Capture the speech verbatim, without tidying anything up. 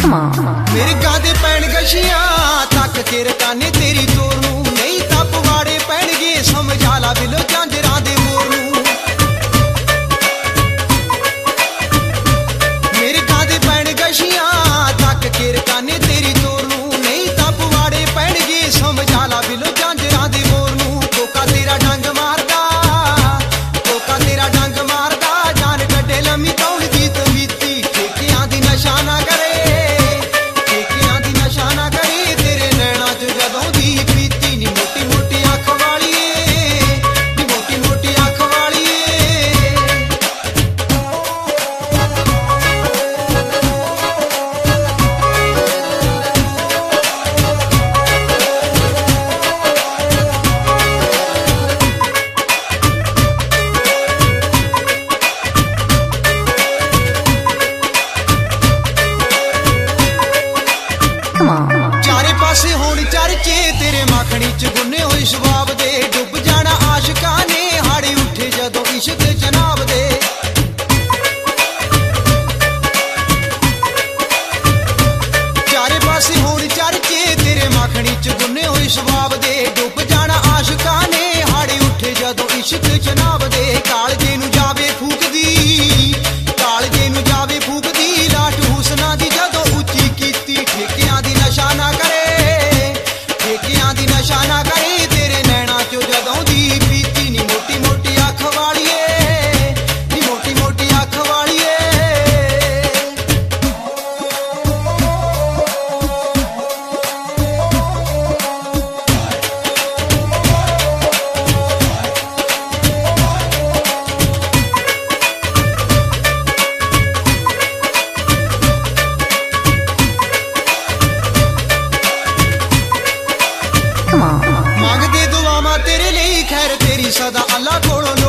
मेरे गादे पैण गशियां तक के रकाने तेरी तोर नू नहीं तां पवाड़े पैणगे समझा ला बिलो झांजरां दे मोर नू। मेरे गादे पैण गशियां तक के रकाने तेरी तोर नू नहीं तां पवाड़े पैणगे समझा ला बिलो झांजरां दे मोर नू। कोका तेरा डंग मारदा कोका तेरा डंग मारदा जान कड्डे लम्मी तौल दी तवीती ठेकियां दी नशा ना करे चारे पासे होण चर्चे तेरे मखनी च गुन्ने होए शबाब दे डुब जाना आशिकां ने हाड़े उठे जदों इश्क जनाब दे। चारे पासे होण चर्चे तेरे मखनी च गुन्ने होए शबाब दे डुब जाना आशिकां ने हाड़े उठे जदों इश्क जनाब दे। कालजे नू जावे फूकदी कालजे नू जावे फूकदी लाट हुसना दी जदों उच्ची कीती ठेकियां दी नशा ना करे ठेकियां दी नशा ना करे तेरे नैना चो जदों दी पीती नी मोटी मोटी अख वालिए नी मोटी मोटी अख वालिए। मांगदे दुआवां तेरे लिए खैर तेरी सदा अल्लाह कोलों